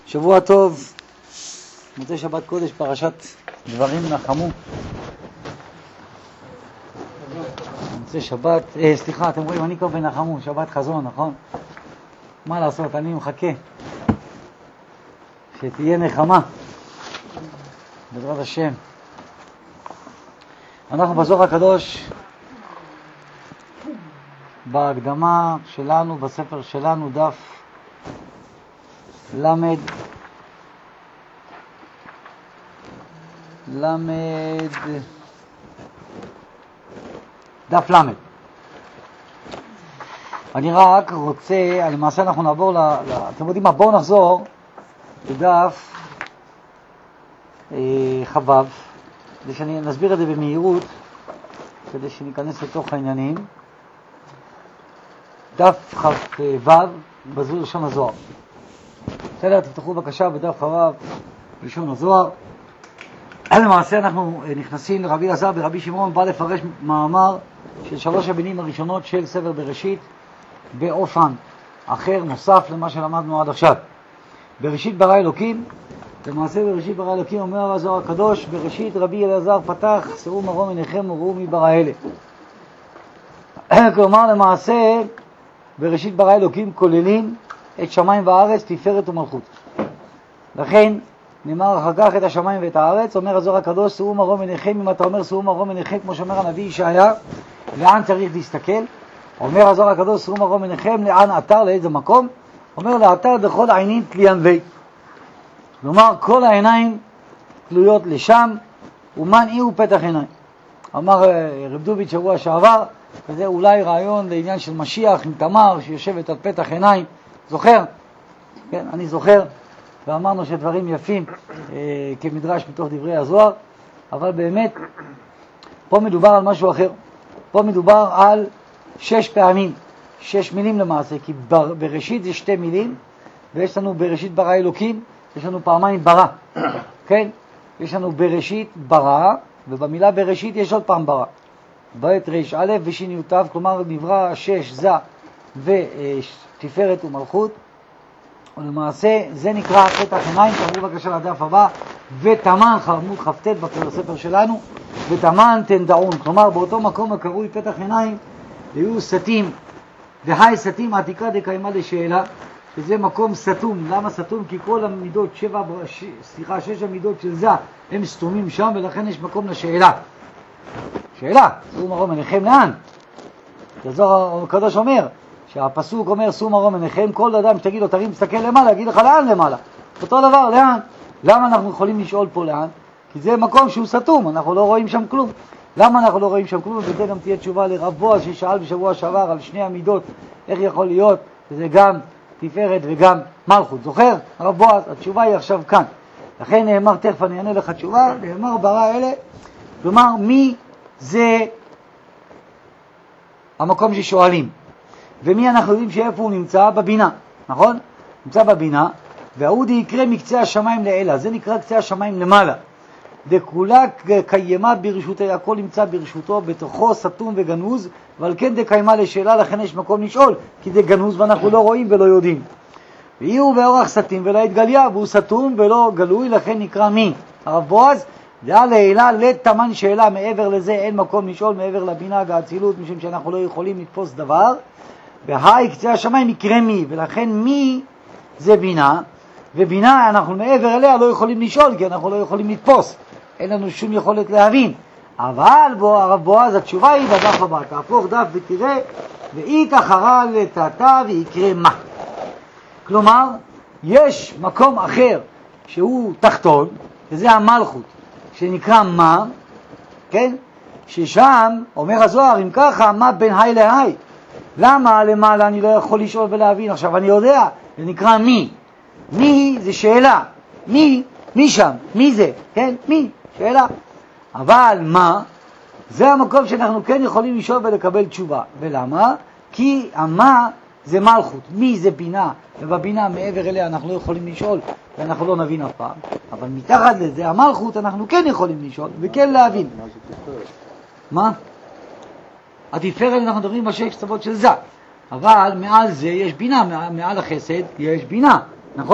שבוע טוב, מוצאי שבת קודש, פרשת דברים נחמו. מוצאי שבת, סליחה, אתם רואים, אני כבר בנחמו, שבת חזון, נכון? מה לעשות, אני מחכה שתהיה נחמה, בעזרת השם. אנחנו בזוהר הקדוש, בהקדמה שלנו, בספר שלנו, דף דף למד. אני רק רוצה, למעשה אנחנו נעבור אתם יודעים מה, בואו נחזור לדף חבב, כדי שאני נסביר את זה במהירות, כדי שניכנס לתוך העניינים. דף חבב בזור לשון הזוהר. בסדר, תפתחו בבקשה בדף חבב לשון הזוהר. למעשה אנחנו נכנסים לרבי אלעזר ורבי שמעון, בא לפרש מאמר של 3 המילים הראשונות של ספר בראשית באופן אחר, נוסף למה שלמדנו עד עכשיו. בראשית ברא אלוקים, למעשה בראשית ברא אלוקים אומר הזוהר הקדוש, בראשית רבי אלעזר פתח, שאו מרום עיניכם וראו מי ברא אלה. כלומר למעשה בראשית ברא אלוקים כוללים את שמיים וארץ, תפארת ומלכות. לכן נאמר אחר כך את השמיים ואת הארץ. אומר הזוהר הקדוש, שאו מרום עיניכם. אם אתה אומר שאו מרום עיניכם, כמו שאומר הנביא ישעיה, לאן צריך להסתכל? אומר הזוהר הקדוש, שאו מרום עיניכם, לאן אתר, לאיזה מקום? אומר לאתר דכל העינים תליין וי. כלומר כל העיניים תלויות לשם, ומן אי הוא פתח עיניים. אמר רב דוביץ' שבוע שעבר, וזה אולי רעיון לעניין של משיח עם תמר שיושבת על פתח עיניים. זוכר? כן, אני זוכר. ואמרנו שדברים יפים כמדרש מתוך דברי הזוהר, אבל באמת פה מדובר על משהו אחר. פה מדובר על 6 פעמים, 6 מילים למעשה, כי בראשית זה 2 מילים, ויש לנו בראשית ברא אלוקים, יש לנו פעמיים ברא, כן? יש לנו בראשית ברא, ובמילה בראשית יש עוד פעם ברא. בית רש א' ושין י', כלומר נברא 6 זה ותפארת ומלכות. ולמעשה זה נקרא פתח עיניים. תעברו בבקשה לדף הבא, ותמן חרמות כ"ט בספר שלנו, ותמן תנדעון. כלומר באותו מקום הקרוי פתח עיניים היו סתים, והי סתים עתיקה דקיימה לשאלה, שזה מקום סתום. למה סתום? כי כל המידות 6 המידות של זה הם סתומים שם, ולכן יש מקום לשאלה. שאלה, שאו מרום עיניכם לאן? הזוהר הקדוש אומר שהפסוק אומר שאו מרום עיניכם, כל אדם שתגיד לו תרים תסתכל למעלה, יגיד לך לאן למעלה. אותו דבר, לאן? למה אנחנו יכולים לשאול פה לאן? כי זה מקום שהוא סתום, אנחנו לא רואים שם כלום. למה אנחנו לא רואים שם כלום? וזה גם תהיה תשובה לרב בועז ששאל בשבוע שעבר על 2 המידות, איך יכול להיות שזה גם תפארת וגם מלכות. זוכר? הרב בועז, התשובה היא עכשיו כאן. לכן נאמר, תכף אני אענה לך תשובה, נאמר ברא אלה, כלומר מי זה המקום ששואלים. ומי אנחנו יודעים שאיפה הוא נמצא? בבינה, נכון? נמצא בבינה, והאודי יקרה מקצה השמיים לאלה, זה נקרא קצה השמיים למעלה. דכולה קיימה ברשותה, הכל נמצא ברשותו, בתוכו סתום וגנוז, אבל כן דקיימה לשאלה, לכן יש מקום לשאול, כי זה גנוז ואנחנו לא רואים ולא יודעים. ואי הוא באורח סתים ולא התגליה, והוא סתום ולא גלוי, לכן נקרא מי? הרב בועז, דעה לעילה לתמן שאלה, מעבר לזה אין מקום לשאול, מעבר לבינה והאצילות, משום שאנחנו לא יכולים לתפוס דבר. והי קצה השמיים יקרה מי, ולכן מי זה בינה, ובינה אנחנו מעבר אליה לא יכולים לשאול, כי אנחנו לא יכולים לתפוס, אין לנו שום יכולת להבין. אבל הרב בועז, התשובה היא בדף הבא, תהפוך דף ותראה, ואי תחרה לטאטה ויקרה מה. כלומר יש מקום אחר שהוא תחתון, וזה המלכות, שנקרא מה, כן? ששם אומר הזוהר, אם ככה, מה בין היי להי? למה למעלה אני לא יכול לשאול ולהבין? עכשיו אני יודע, זה נקרא מי. מי זה שאלה. מי שם? מי זה? כן? מי? שאלה. אבל מה? זה המקום שאנחנו כן יכולים לשאול ולקבל תשובה. ולמה? כי המה זה מלכות. מי זה בינה? ובבינה מעבר אליה אנחנו לא יכולים לשאול ואנחנו לא נבין אף פעם. אבל מתחת לזה המלכות אנחנו כן יכולים לשאול וכן להבין. מה? התפארת אנחנו מדברים בשש קצוות של זה, אבל מעל זה יש בינה, מעל החסד יש בינה, נכון?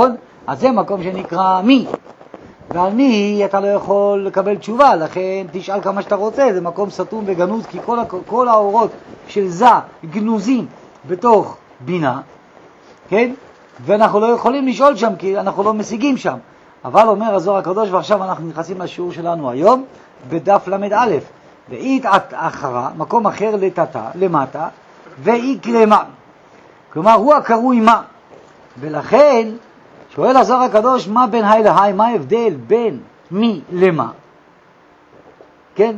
אז זה מקום שנקרא מי. ועל מי אתה לא יכול לקבל תשובה, לכן תשאל כמה שאתה רוצה, זה מקום סתום וגנוז, כי כל האורות של זה גנוזים בתוך בינה, כן? ואנחנו לא יכולים לשאול שם, כי אנחנו לא משיגים שם. אבל אומר הזוהר הקדוש, ועכשיו אנחנו נכנסים לשיעור שלנו היום, בדף למד א', ואית אחרה, מקום אחר לטאטה, למטה, ויקרא מה. כלומר, הוא הקרוי מה. ולכן, שואל הזוהר הקדוש, מה בין היי להי, מה ההבדל בין מי למה? כן?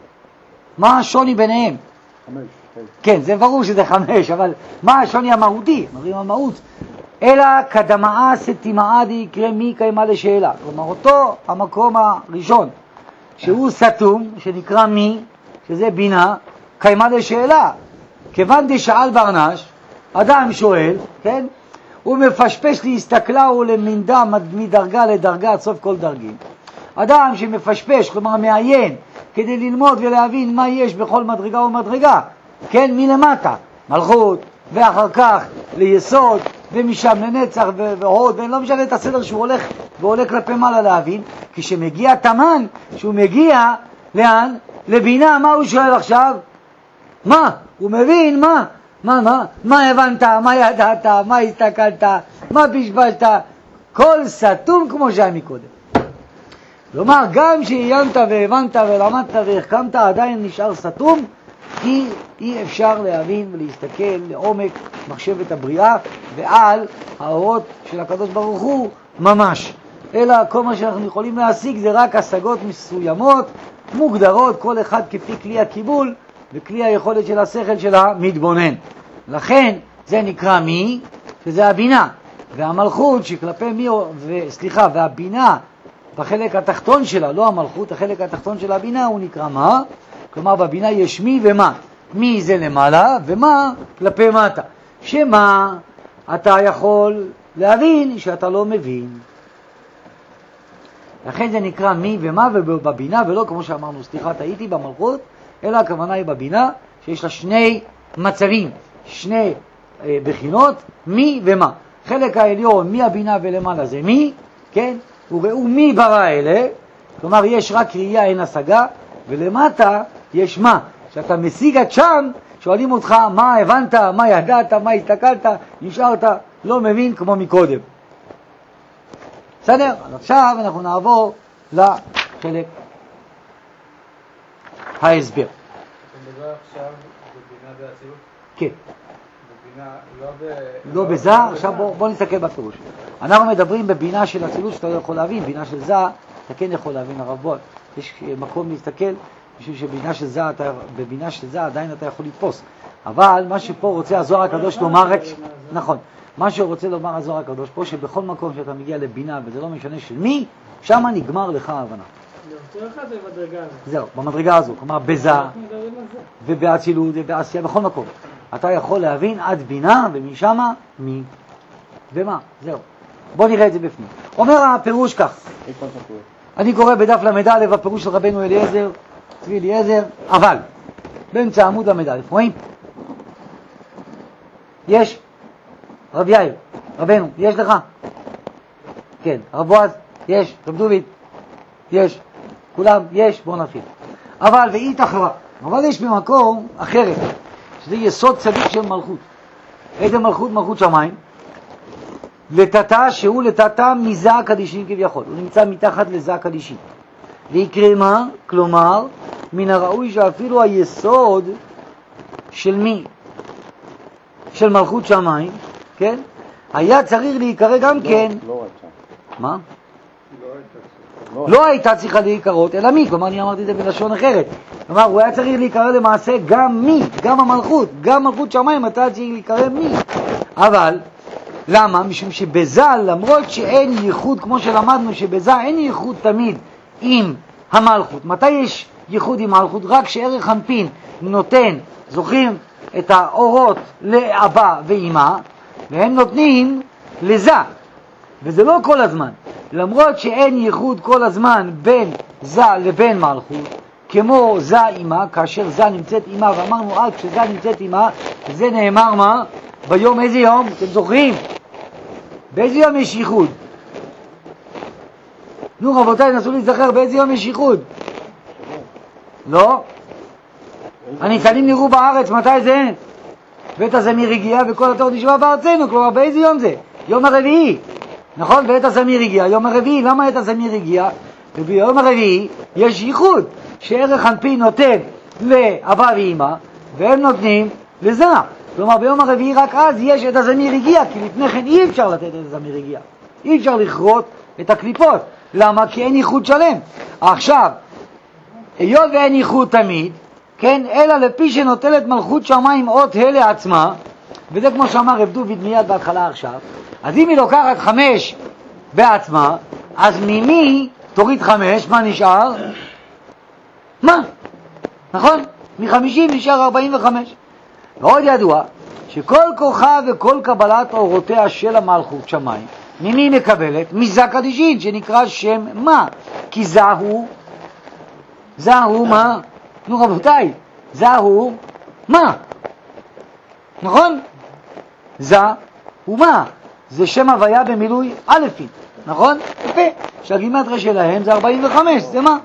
מה השוני ביניהם? 5. כן, זה ברור שזה 5, אבל מה השוני המהותי? מראים המהות. אלא קדמאה סתימאה דיקרא מי קיימה לשאלה. כלומר, אותו המקום הראשון, שהוא סתום, שנקרא מי, שזה בינה, קיימה לשאלה. כיוון דשאל ברנש, אדם שואל, כן? הוא מפשפש להסתכלה ולמינדה מדרגה לדרגה עד סוף כל דרגים. אדם שמפשפש, כלומר מעיין, כדי ללמוד ולהבין מה יש בכל מדרגה ומדרגה, כן, מלמטה, מלכות, ואחר כך ליסוד, ומשם לנצח והוד, ואני לא משנה את הסדר שהוא הולך ועולה כלפי מעלה להבין, כשמגיע תמן, שהוא מגיע, לאן? לבינה, מה הוא שואל עכשיו? מה? הוא מבין מה? מה הבנת? מה ידעת? מה הסתכלת? מה פשפשת? כל סתום כמו שהיה מקודם. כלומר, גם שעיינת והבנת ולמדת והחכמת, עדיין נשאר סתום, כי אי אפשר להבין ולהסתכל לעומק מחשבת הבריאה ועל האורות של הקדוש ברוך הוא ממש. אלא כל מה שאנחנו יכולים להשיג זה רק השגות מסוימות, מוגדרות, כל אחד כפי כלי הקיבול וכלי היכולת של השכל של המתבונן. לכן זה נקרא מי, שזה הבינה, והמלכות שכלפי מי, והבינה בחלק התחתון שלה, לא המלכות, החלק התחתון של הבינה הוא נקרא מה? כלומר בבינה יש מי ומה. מי זה למעלה ומה כלפי מטה. שמה אתה יכול להבין שאתה לא מבין. לכן זה נקרא מי ומה ובבינה, ולא כמו שאמרנו, טעיתי במלכות, אלא הכוונה היא בבינה שיש לה שני מצבים, שני בחינות, מי ומה. חלק העליון, מי הבינה ולמעלה זה מי, כן? וראו מי ברא אלה, כלומר יש רק ראייה אין השגה, ולמטה יש מה. כשאתה משיג עד שם, שואלים אותך מה הבנת, מה ידעת, מה הסתכלת, נשארת לא מבין כמו מקודם. בסדר? עכשיו אנחנו נעבור לחלק ההסבר. אתה מדבר עכשיו בבינה באצילות? כן. בבינה לא בזה, עכשיו בוא נסתכל בפירוש. אנחנו מדברים בבינה של אצילות שאתה לא יכול להבין, בינה של זה אתה כן יכול להבין, הרב בועז. יש מקום להסתכל, בשביל שבבינה של זה עדיין אתה יכול לתפוס. אבל מה שפה רוצה הזוהר הקדוש לומר, נכון, מה שרוצה לומר הזוהר הקדוש פה, שבכל מקום שאתה מגיע לבינה, וזה לא משנה של מי, שם נגמר לך ההבנה. זהו, במדרגה הזו, כלומר בזה ובאצילות ובעשייה, בכל מקום. אתה יכול להבין עד בינה ומשם מי ומה, זהו. בוא נראה את זה בפנים. אומר הפירוש כך, אני קורא בדף למדע הפירוש של רבנו אליעזר, צבי אליעזר, אבל באמצע עמוד למדע, רואים? יש? רב יאיר, רבנו, יש לך? כן, רב בועז, יש, רב דוד, יש, כולם, יש, בואו נתחיל. אבל ואית אחרה, אבל יש במקום אחרת, שזה יסוד צדיק של מלכות. איזה מלכות? מלכות שמיים. לטאטה, שהוא לטאטה מזה הקדישים כביכול, הוא נמצא מתחת לזה הקדישים. ויקרא מה? כלומר, מן הראוי שאפילו היסוד של מי? של מלכות שמיים, כן? היה צריך להיקרא גם כן. לא הייתה. מה? לא הייתה צריכה להיקרות, אלא מי? כלומר, אני אמרתי את זה בלשון אחרת. כלומר, הוא היה צריך להיקרא למעשה גם מי, גם המלכות, גם מלכות שמיים, אתה צריך להיקרא מי. אבל, למה? משום שבזה, למרות שאין ייחוד, כמו שלמדנו, שבזה אין ייחוד תמיד עם המלכות. מתי יש ייחוד עם המלכות? רק שערך אנפין נותן, זוכרים את האורות לאבא ואמא, והם נותנים לזה. וזה לא כל הזמן. למרות שאין ייחוד כל הזמן בין זה לבין מלכות, כמו זה אמא, כאשר זה נמצאת אמא, ואמרנו כשזה נמצאת אמא, זה נאמר מה? ביום איזה יום? אתם זוכרים? באיזה יום יש ייחוד? נו רבותיי, נסו להיזכר באיזה יום יש ייחוד. לא? הניצנים נראו בארץ, מתי זה? בית הזמיר הגיע וכל התור נשמע בארצנו, כלומר באיזה יום זה? יום הרביעי, נכון? בית הזמיר הגיע, יום הרביעי, למה בית הזמיר הגיע? וביום הרביעי יש ייחוד, שערך אנפין נותן לאבא ואמא, והם נותנים לזרע. כלומר ביום הרביעי רק אז יש את הזמיר הגיע, כי לפני כן אי אפשר לתת את הזמיר הגיע. אי אפשר לכרות את הקליפות. למה? כי אין ייחוד שלם. עכשיו, היות ואין ייחוד תמיד, כן, אלא לפי שנוטלת מלכות שמיים אות ה' לעצמה, וזה כמו שאמר רב דוד מיד בהתחלה עכשיו, אז אם היא לוקחת 5 בעצמה, אז ממי תוריד 5, מה נשאר? מה? נכון? מ-50 נשאר 45. ועוד ידוע שכל כוחה וכל קבלת אורותיה של המלכות שמיים, ממי מקבלת? מזה קדישין, שנקרא שם מה? כי זהו מה? נו רבותיי, זהו מה? נכון? זהו מה? זה שם הוויה במילוי אלפים, נכון? יפה. שהגימטריה שלהם זה 45, זה מה?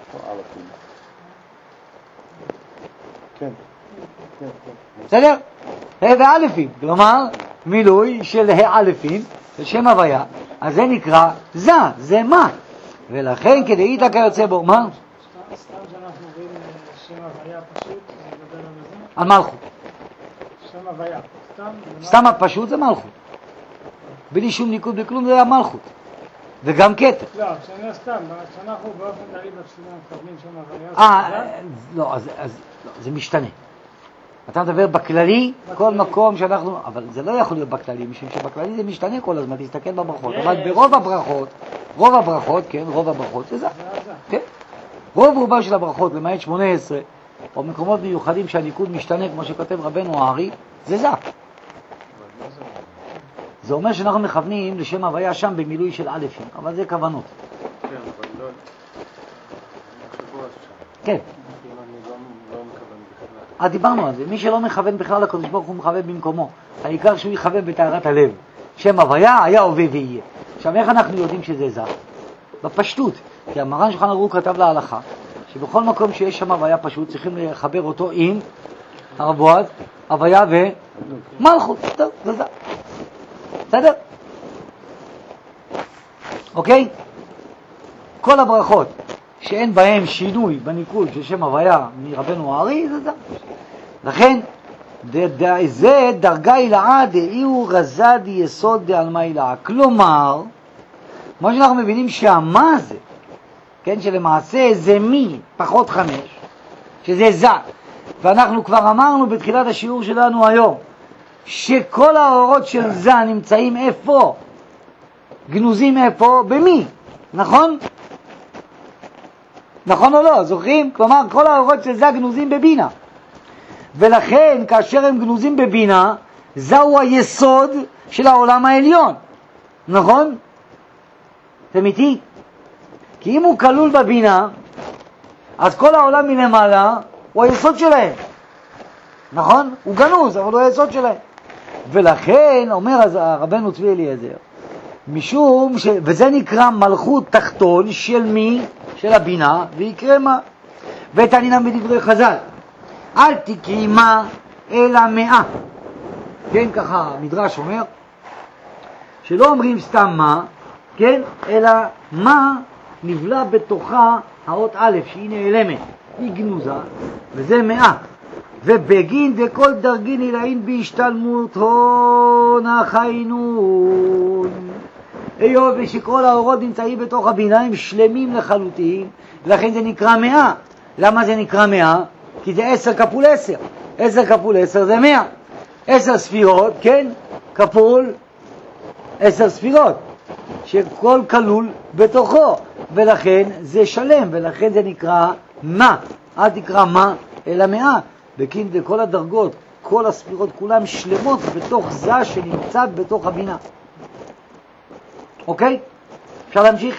כן. בסדר? ה' ואלפים, כלומר מילוי של האלפים, של שם הוויה, אז זה נקרא זה מה? ולכן כדאית כיוצא בו, מה? סתם שאנחנו רואים שם הוויה פשוט, נדבר על זה? על מלכות. שם הוויה, סתם הפשוט זה מלכות. בלי שום ניקוד בכלום זה המלכות. וגם כתר. לא, כשאני סתם, כשאנחנו באופן כללי בתפילה מכוונים שם הוויה. לא, אז לא, זה משתנה. אתה מדבר בכללי, כל מקום שאנחנו, אבל זה לא יכול להיות בכללי, משום שבכללי זה משתנה כל הזמן, תסתכל בברכות. אבל ברוב הברכות, כן, רוב הברכות זה זה. כן. רוב רובה של הברכות, למעט 18, או מקומות מיוחדים שהניקוד משתנה, כמו שכותב רבנו הארי, זה זה. זה אומר שאנחנו מכוונים לשם הוויה שם במילוי של אלפים, אבל זה כוונות. כן, אבל לא... מחשבו אז שם. כן. אני לא מכוון בכלל. דיברנו על זה. מי שלא מכוון בכלל לקדוש ברוך הוא מכוון במקומו. העיקר שהוא יכוון בטהרת הלב. שם הוויה היה הווה ויהיה. עכשיו איך אנחנו יודעים שזה זה? בפשטות. כי המרן שולחן ערוך כתב להלכה, שבכל מקום שיש שם הוויה פשוט צריכים לחבר אותו עם הרב בועז, הוויה ומלכות. טוב, זה זה. בסדר? אוקיי? כל הברכות שאין בהם שינוי בניקוד של שם הוויה מרבנו הארי, זה זה. לכן, זה דרגה הילאה דאיהו רזה די יסוד דעלמא הילאה. כלומר, כמו שאנחנו מבינים שהמה זה, כן, שלמעשה זה מי פחות 5, שזה זה. ואנחנו כבר אמרנו בתחילת השיעור שלנו היום, שכל האורות של זה נמצאים איפה? גנוזים איפה? במי? נכון? נכון או לא? זוכרים? כלומר, כל האורות של זה גנוזים בבינה. ולכן, כאשר הם גנוזים בבינה, זהו היסוד של העולם העליון. נכון? אתם איתי? כי אם הוא כלול בבינה, אז כל העולם מלמעלה הוא היסוד שלהם. נכון? הוא גנוז, אבל הוא היסוד שלהם. ולכן, אומר רבנו צבי אליעזר, משום וזה נקרא מלכות תחתון של מי? של הבינה, ויקרא מה? ותענינם בדברי חז"ל, אל תקריא מה אלא 100. כן, ככה המדרש אומר, שלא אומרים סתם מה, כן, אלא מה נבלע בתוכה האות א' שהיא נעלמת, היא גנוזה, וזה 100. ובגין דכל דרגין אלאין בהשתלמות הון החיינון. היות ושכל האורות נמצאים בתוך הבינה, הם שלמים לחלוטין, לכן זה נקרא 100. למה זה נקרא 100? כי זה 10 כפול 10. 10 כפול 10 זה 100. 10 ספירות, כן, כפול 10 ספירות, שכל כלול בתוכו, ולכן זה שלם, ולכן זה נקרא מה. אל תקרא מה, אלא 100. וכן כל הדרגות, כל הספירות, כולם שלמות בתוך זה שנמצא בתוך הבינה. אוקיי? אפשר להמשיך?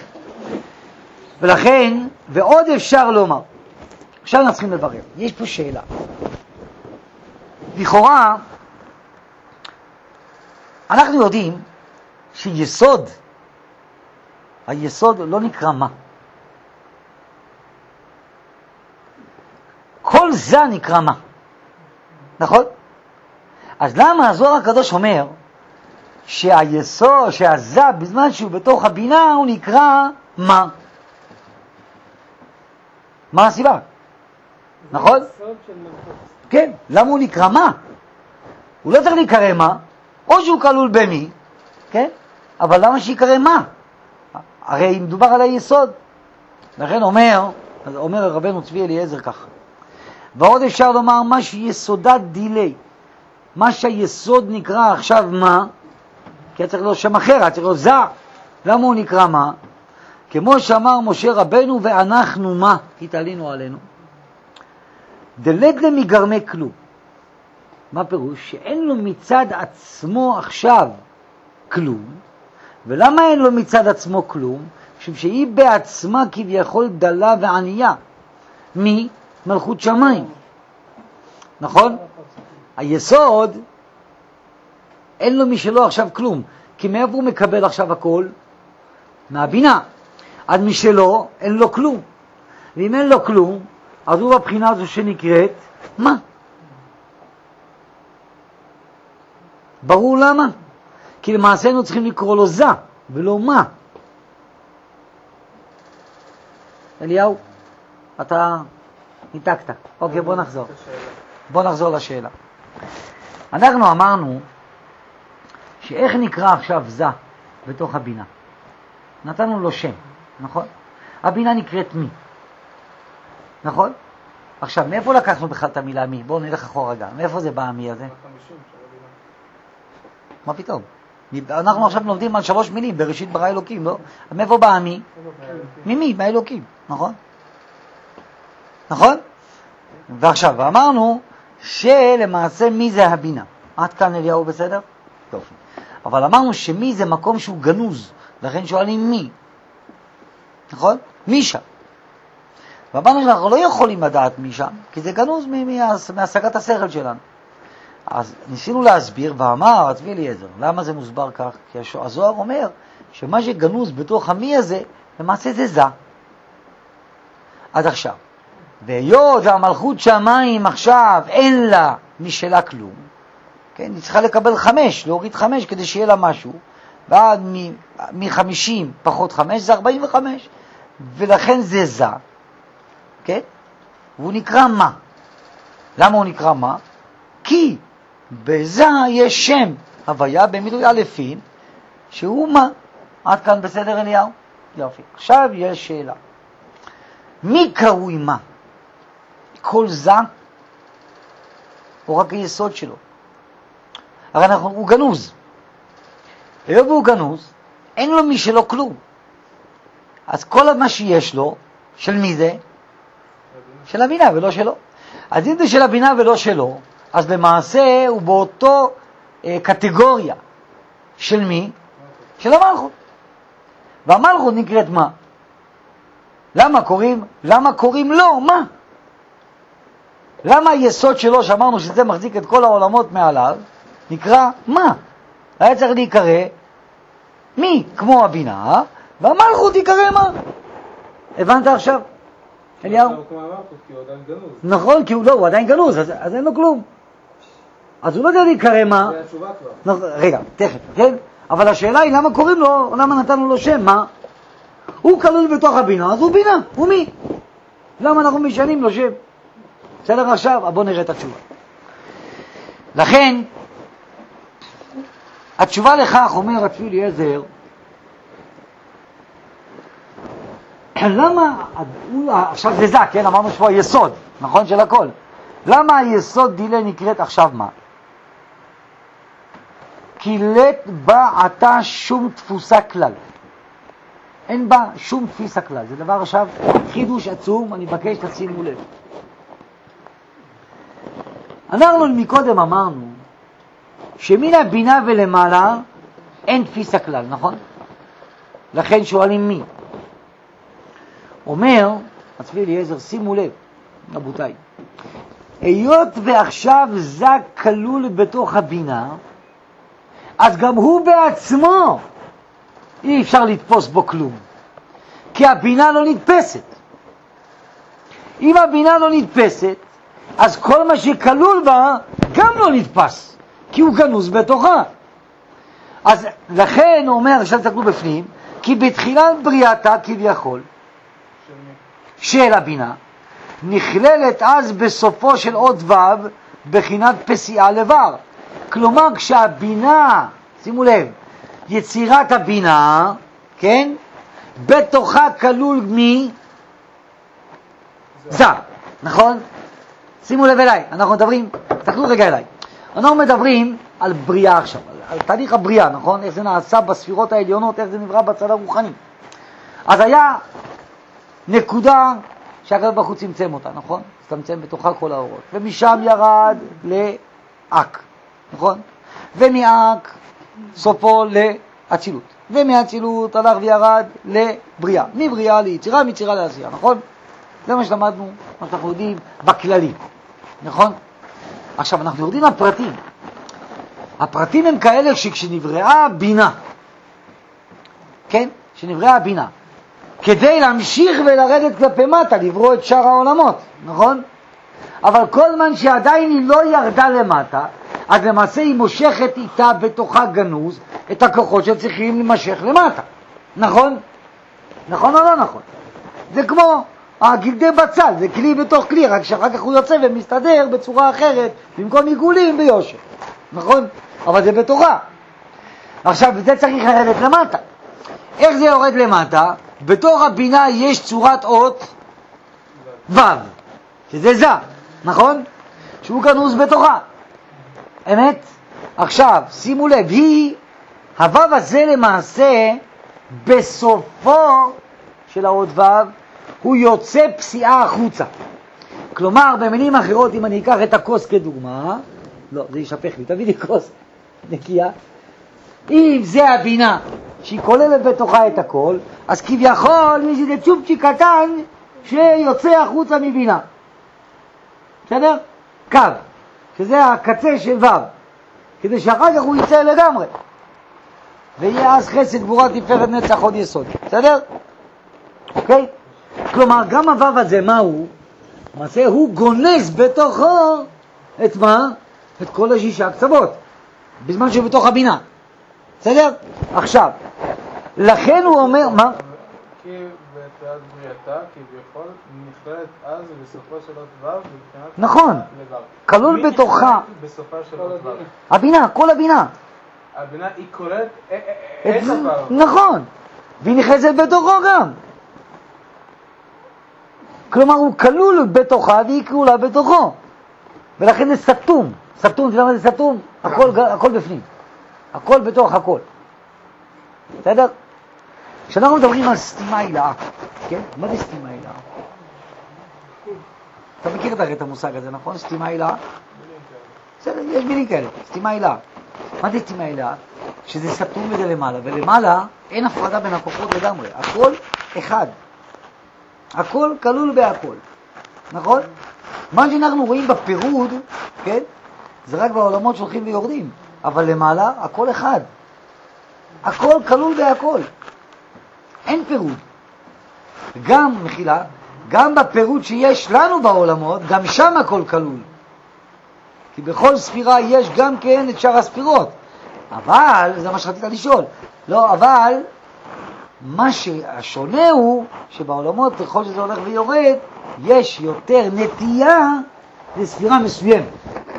ולכן, ועוד אפשר לומר, עכשיו אנחנו צריכים לברר. יש פה שאלה. לכאורה, אנחנו יודעים שיסוד היסוד לא נקרא מה. כל זה נקרא מה. נכון? אז למה הזוהר הקדוש אומר שהיסוד, שהזה, בזמן שהוא בתוך הבינה, הוא נקרא מה? מה הסיבה? נכון? כן, למה הוא נקרא מה? הוא לא צריך להיקרא מה, או שהוא כלול במי, כן? אבל למה שיקרא מה? הרי מדובר על היסוד. לכן אומר רבנו צבי אליעזר ככה, ועוד אפשר לומר מה שיסודת דילי, מה שהיסוד נקרא עכשיו מה, כי צריך להיות שם אחר, צריך להיות זה. למה הוא נקרא מה? כמו שאמר משה רבנו, ואנחנו מה? התעלינו עלינו. דלת למגרמי כלום. מה פירוש? שאין לו מצד עצמו עכשיו כלום. ולמה אין לו מצד עצמו כלום? משום שהיא בעצמה כביכול דלה וענייה. מי? מלכות שמיים. נכון? היסוד, אין לו משלו עכשיו כלום. כי מאיפה הוא מקבל עכשיו הכל? מהבינה. עד משלו אין לו כלום. ואם אין לו כלום, אז הוא בבחינה הזו שנקראת מה? ברור למה? כי למעשה אנחנו צריכים לקרוא לו זה, ולא מה. אליהו, אתה ניתקת. אוקיי, בוא נחזור לשאלה. אנחנו אמרנו שאיך נקרא עכשיו זה בתוך הבינה. נתנו לו שם, נכון? הבינה נקראת מי. נכון? עכשיו, מאיפה לקחנו בכלל את המילה מי? בואו נלך אחורה רגע. מאיפה זה בא המי הזה? מה פתאום? אנחנו עכשיו לומדים על 3 מילים, בראשית ברא אלוקים, לא? מאיפה בא המי? ממי? מהאלוקים, נכון? נכון? ועכשיו, אמרנו שלמעשה מי זה הבינה. עד כאן אליהו בסדר? טוב. אבל אמרנו שמי זה מקום שהוא גנוז, לכן שואלים מי. נכון? מי שם. ואמרנו שאנחנו לא יכולים לדעת מי שם, כי זה גנוז מהשגת השכל שלנו. אז ניסינו להסביר, ואמר צבי אליעזר, למה זה מוסבר כך? כי הזוהר אומר שמה שגנוז בתוך המי הזה, למעשה זה זה. עד עכשיו. והיות והמלכות שמיים עכשיו אין לה משלה כלום, כן? היא צריכה לקבל 5, להוריד 5 כדי שיהיה לה משהו, ועד מ-50 פחות 5 זה 45, ולכן זה זה, כן? והוא נקרא מה. למה הוא נקרא מה? כי בזה יש שם הוויה במילוי אלפין, שהוא מה? עד כאן בסדר אליהו? יופי. עכשיו יש שאלה. מי קרוי מה? כל זה או רק היסוד שלו? הרי הוא גנוז. היות והוא גנוז, אין לו משלו כלום. אז כל מה שיש לו, של מי זה? של הבינה ולא שלו. אז אם זה של הבינה ולא שלו, אז למעשה הוא באותו קטגוריה. של מי? של המלכות. והמלכות נקראת מה? למה קוראים לו מה? למה היסוד שלו, שאמרנו שזה מחזיק את כל העולמות מעליו, נקרא מה? היה צריך להיקרא מי, כמו הבינה, והמלכות יקרא מה? הבנת עכשיו? אליהו? נכון, כי הוא עדיין גנוז, אז אין לו כלום. אז הוא לא יודע להיקרא מה? זה התשובה כבר. רגע, תכף, כן? אבל השאלה היא למה קוראים לו, למה נתנו לו שם, מה? הוא כלול בתוך הבינה, אז הוא בינה, הוא מי? למה אנחנו משנים לו שם? בסדר עכשיו? בואו נראה את התשובה. לכן, התשובה לכך, אומר צבי אליעזר, למה, עכשיו זה זה, כן? אמרנו שפה היסוד, נכון? של הכל. למה היסוד דילה נקראת עכשיו מה? כי לית בה עתה שום תפוסה כלל. אין בה שום תפיסה כלל. זה דבר עכשיו חידוש עצום, אני מבקש תשימו לב. אנחנו מקודם אמרנו שמן הבינה ולמעלה אין תפיסה כלל, נכון? לכן שואלים מי. אומר צבי אליעזר, שימו לב, רבותיי, היות ועכשיו זה כלול בתוך הבינה, אז גם הוא בעצמו אי אפשר לתפוס בו כלום. כי הבינה לא נתפסת. אם הבינה לא נתפסת, אז כל מה שכלול בה גם לא נתפס, כי הוא גנוז בתוכה. אז לכן הוא אומר, עכשיו תסתכלו בפנים, כי בתחילת בריאתה כביכול של הבינה, נכללת אז בסופו של עוד ו' בחינת פסיעה לבר. כלומר, כשהבינה, שימו לב, יצירת הבינה, כן? בתוכה כלול מי? זר, נכון? שימו לב אליי, אנחנו מדברים, תסתכלו רגע אליי. אנחנו מדברים על בריאה עכשיו, על תהליך הבריאה, נכון? איך זה נעשה בספירות העליונות, איך זה נברא בצד הרוחני. אז היה נקודה שהקדוש ברוך הוא צמצם אותה, נכון? צמצם בתוכה כל האורות. ומשם ירד לאק, נכון? ומאק סופו לאצילות. ומאצילות הלך וירד לבריאה. מבריאה ליצירה, מיצירה לעשייה, נכון? זה מה שלמדנו, מה שאנחנו יודעים בכללי, נכון? עכשיו, אנחנו יודעים הפרטים. הפרטים הם כאלה שכשנבראה הבינה, כן? שנבראה הבינה, כדי להמשיך ולרדת כלפי מטה, לברוא את שאר העולמות, נכון? אבל כל זמן שעדיין היא לא ירדה למטה, אז למעשה היא מושכת איתה בתוכה גנוז את הכוחות שצריכים למשך למטה, נכון? נכון או לא נכון? זה כמו הגלדי בצל, זה כלי בתוך כלי, רק שאחר כך הוא יוצא ומסתדר בצורה אחרת, במקום עיגולים ביושר, נכון? אבל זה בתוכה. עכשיו, זה צריך לרדת למטה. איך זה יורד למטה? בתוך הבינה יש צורת אות ו', שזה זה, נכון? שהוא גנוז בתוכה. אמת? עכשיו, שימו לב, הו' הזה למעשה, בסופו של האות ו', הוא יוצא פסיעה החוצה. כלומר, במילים אחרות, אם אני אקח את הכוס כדוגמה, לא, זה ישפך לי, תביא לי כוס נקייה. אם זה הבינה שהיא כוללת בתוכה את הכל, אז כביכול יש איזה צ'ופצ'י קטן שיוצא החוצה מבינה. בסדר? קו, שזה הקצה של ו', כדי שאחר כך הוא יצא לגמרי. ויהיה אז חסד גבורה תפארת נצח עוד יסוד. בסדר? אוקיי? כלומר, גם הו' הזה, מה הוא? למעשה הוא גונז בתוכו את מה? את כל השישה קצוות, בזמן שבתוך הבינה. בסדר? עכשיו, לכן הוא אומר, מה? כי בתחילת בריאתה, כביכול, נכללת אז בסופו של עוד ו' ובבחינת נכון, כלול בתוכה בסופה של עוד ו'. הבינה, כל הבינה. הבינה היא כוללת את הפעם. נכון, והיא נכנסת בתוכו גם. כלומר, הוא כלול בתוכה והיא כלולה בתוכו. ולכן זה סתום. סתום, אתה יודע מה זה סתום? הכל בפנים. הכל בתוך הכל. בסדר? כשאנחנו מדברים על סתימה הילאה, כן? מה זה סתימה הילאה? אתה מכיר את המושג הזה, נכון? סתימה הילאה? בסדר, יש מילים כאלה. סתימה הילאה. מה זה סתימה הילאה? שזה סתום וזה למעלה, ולמעלה אין הפרדה בין הכוחות לגמרי. הכל אחד. הכל כלול בהכל. נכון? מה שאנחנו רואים בפירוד, כן? זה רק בעולמות שהולכים ויורדים. אבל למעלה, הכל אחד. הכל כלול בהכל. אין פירוד. גם, מחילה, גם בפירוד שיש לנו בעולמות, גם שם הכל כלול. כי בכל ספירה יש גם כן את שאר הספירות. אבל, זה מה שרצית לשאול. לא, אבל, מה שהשונה הוא, שבעולמות, ככל שזה הולך ויורד, יש יותר נטייה לספירה מסוימת.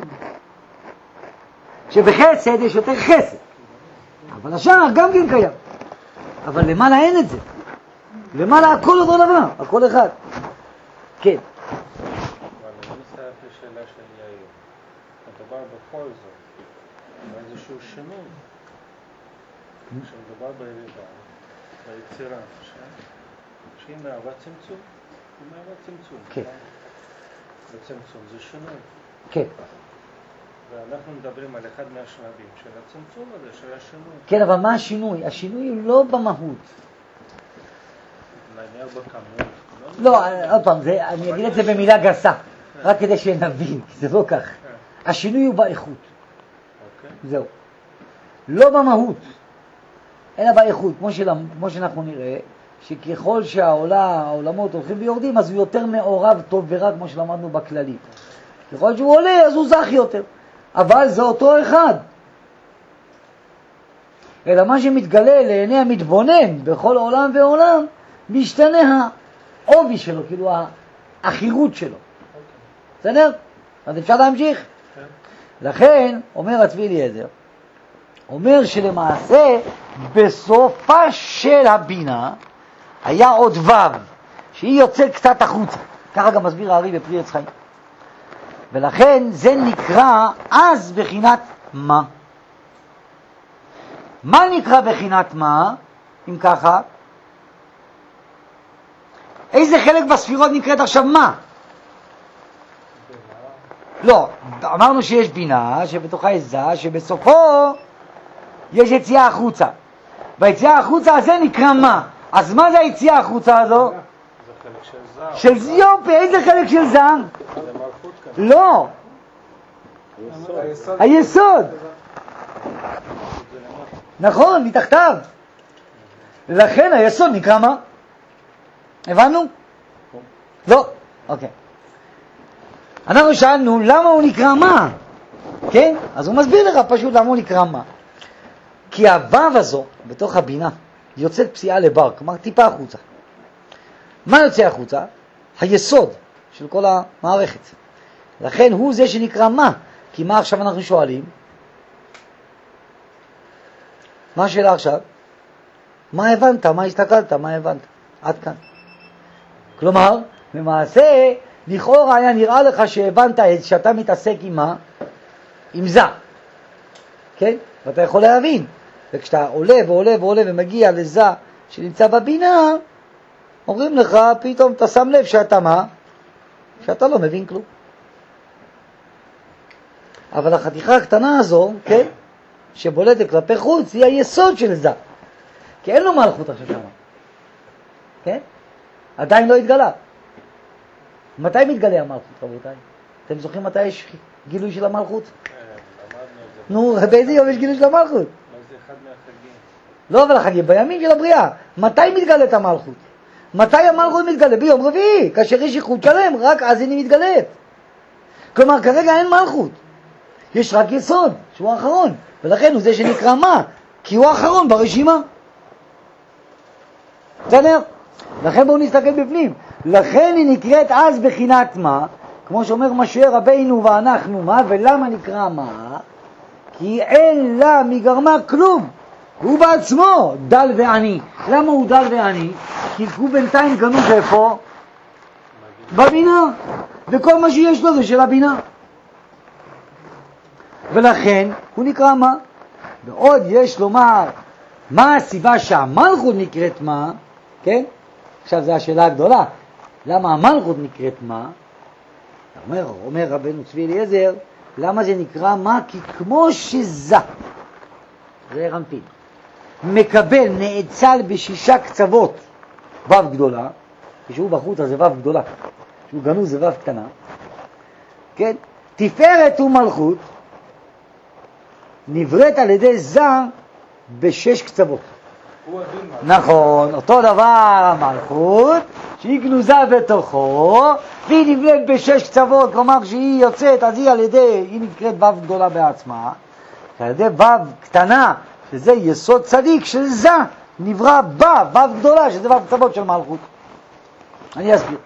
שבחסד יש יותר חסד. אבל השאר גם כן קיים. אבל למעלה אין את זה. למעלה הכל אותו דבר, הכל אחד. כן. אבל אני מצטרף לשאלה של יאיר. מדובר בכל זאת, באיזשהו שינוי. כשמדובר בירידה, ביצירה, שהיא מהווה צמצום. היא מהווה צמצום. כן. וצמצום זה שינוי. כן. ואנחנו מדברים על אחד מהשלבים של הצמצום הזה, של השינוי. כן, אבל מה השינוי? השינוי הוא לא במהות. נניח בכמות. לא, עוד פעם, אני אגיד את זה במילה גסה, רק כדי שנבין, כי זה לא כך. השינוי הוא באיכות. זהו. לא במהות, אלא באיכות. כמו שאנחנו נראה, שככל שהעולמות הולכים ויורדים, אז הוא יותר מעורב טוב ורע, כמו שלמדנו בכללי. ככל שהוא עולה, אז הוא זך יותר. אבל זה אותו אחד. אלא מה שמתגלה לעיני המתבונן בכל עולם ועולם, משתנה העובי שלו, כאילו האחירות שלו. בסדר? אז אפשר להמשיך? לכן, אומר הצבי אליעזר, אומר שלמעשה בסופה של הבינה היה עוד וו, שהיא יוצאת קצת החוצה. ככה גם מסביר הארי בפרי עץ חיים. ולכן זה נקרא אז בחינת מה. מה נקרא בחינת מה? אם ככה, איזה חלק בספירות נקראת עכשיו מה? לא, אמרנו שיש בינה, שבתוכה יש זה, שבסופו יש יציאה החוצה. ביציאה החוצה הזה נקרא מה? אז מה זה היציאה החוצה הזו? זה חלק של זר. של זיופי, איזה חלק של זר? זה מלכות כאן. לא, היסוד. נכון, מתחתיו. לכן היסוד נקרא מה? הבנו? לא? אוקיי. אנחנו שאלנו למה הוא נקרא מה? כן? אז הוא מסביר לך פשוט למה הוא נקרא מה. כי הוו הזו בתוך הבינה יוצאת פסיעה לבר, כלומר טיפה החוצה. מה יוצא החוצה? היסוד של כל המערכת. לכן הוא זה שנקרא מה. כי מה עכשיו אנחנו שואלים? מה השאלה עכשיו? מה הבנת? מה הסתכלת? מה הבנת? עד כאן. כלומר, למעשה, לכאורה היה נראה לך שהבנת שאתה מתעסק עם מה? עם זה. כן? ואתה יכול להבין. וכשאתה עולה ועולה ועולה ומגיע לזה שנמצא בבינה, אומרים לך, פתאום אתה שם לב שאתה מה? שאתה לא מבין כלום. אבל החתיכה הקטנה הזו, כן? שבולטת כלפי חוץ, היא היסוד של זה. כי אין לו מלכות עכשיו שמה. כן? עדיין לא התגלה. מתי מתגלה המלכות, רבותיי? אתם זוכרים מתי יש גילוי של המלכות? נו, באיזה יום יש גילוי של המלכות? זה אחד מהחגים. לא, אבל החגים, בימים של הבריאה. מתי מתגלית המלכות? מתי המלכות מתגלה? ביום רביעי, כאשר יש ייחוד שלם, רק אז היא מתגלית. כלומר, כרגע אין מלכות. יש רק יסוד, שהוא האחרון. ולכן הוא זה שנקרא מה? כי הוא האחרון ברשימה. בסדר? לכן בואו נסתכל בפנים. לכן היא נקראת אז בחינת מה? כמו שאומר משה רבינו ואנחנו מה? ולמה נקרא מה? כי אין לה מגרמה כלום. הוא בעצמו דל ועני. למה הוא דל ועני? כי הוא בינתיים גנוז איפה? בבינה. וכל מה שיש לו זה של הבינה. ולכן הוא נקרא מה? ועוד יש לומר מה הסיבה שהמלכות נקראת מה? כן? עכשיו זו השאלה הגדולה. למה המלכות נקראת מה? אומר רבנו צבי אליעזר, למה זה נקרא מה? כי כמו שזה, זה רמפין, מקבל, נאצל בשישה קצוות וו גדולה, כשהוא בחוץ אז זה וו גדולה, כשהוא גנוז זה וו קטנה, כן? תפארת ומלכות נבראת על ידי זה בשש קצוות. נכון, אותו דבר המלכות, שהיא גנוזה בתוכו, והיא נבלית בשש קצוות, כלומר שהיא יוצאת, אז היא נקראת וו גדולה בעצמה, על ידי וו קטנה, שזה יסוד צדיק של זה, נברא בה וו גדולה, שזה וו קצוות של מלכות. אני אסביר.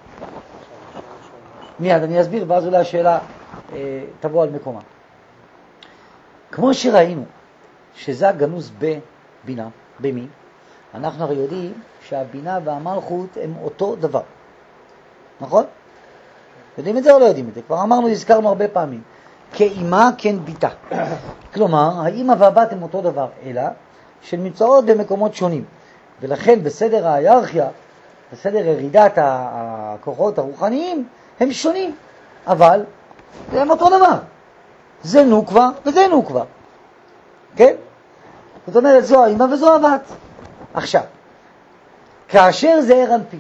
מיד, אני אסביר, ואז אולי השאלה תבוא על מקומה. כמו שראינו, שזה גנוז בבינה, במי? אנחנו הרי יודעים שהבינה והמלכות הם אותו דבר. נכון? יודעים את זה או לא יודעים את זה? כבר אמרנו, הזכרנו הרבה פעמים. כאימא כן ביתה. כלומר, האימא והבת הם אותו דבר, אלא שנמצאות במקומות שונים. ולכן בסדר ההיררכיה, בסדר ירידת הכוחות הרוחניים, הם שונים. אבל הם אותו דבר. זה נוקבה וזה נוקבה. כן? זאת אומרת, זו האמא וזו הבת. עכשיו, כאשר זה הרנפי,